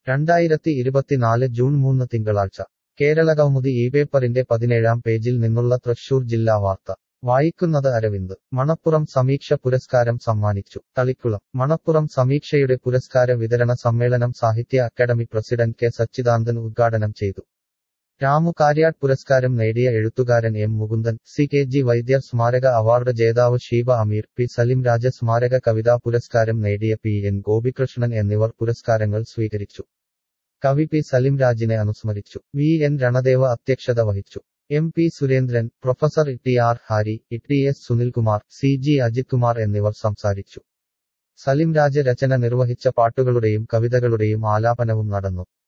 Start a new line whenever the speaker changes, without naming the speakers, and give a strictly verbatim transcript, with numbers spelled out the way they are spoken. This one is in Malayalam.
രണ്ടായിരത്തി ഇരുപത്തിനാല് ജൂൺ മൂന്ന് തിങ്കളാഴ്ച കേരളകൗമുദി ഈ പേപ്പറിന്റെ പതിനേഴാം പേജിൽ നിന്നുള്ള തൃശൂർ ജില്ലാ വാർത്ത വായിക്കുന്നത് അരവിന്ദ്. മണപ്പുറം സമീക്ഷ പുരസ്കാരം സമ്മാനിച്ചു. തളിക്കുളം. മണപ്പുറം സമീക്ഷയുടെ പുരസ്കാര വിതരണ സമ്മേളനം സാഹിത്യ അക്കാദമി പ്രസിഡന്റ് കെ സച്ചിദാനന്ദൻ ഉദ്ഘാടനം ചെയ്തു. രാമു കാര്യാട്ട് പുരസ്കാരം നേടിയ എഴുത്തുകാരൻ M Mukundan, C K G Vaidyar സ്മാരക അവാർഡ് ജേതാവ് ഷീബ അമീർ, പി സലിംരാജ സ്മാരക കവിതാ പുരസ്കാരം നേടിയ പി എൻ ഗോപികൃഷ്ണൻ എന്നിവർ പുരസ്കാരങ്ങൾ സ്വീകരിച്ചു. കവി പി സലിംരാജിനെ അനുസ്മരിച്ചു. വി എൻ രണദേവ അധ്യക്ഷത വഹിച്ചു. M P Surendran, professor T R Hari, T S Sunilkumar, C G Ajith Kumar എന്നിവർ സംസാരിച്ചു. സലിംരാജ് രചന നിർവഹിച്ച പാട്ടുകളുടെയും കവിതകളുടെയും ആലാപനവും നടന്നു.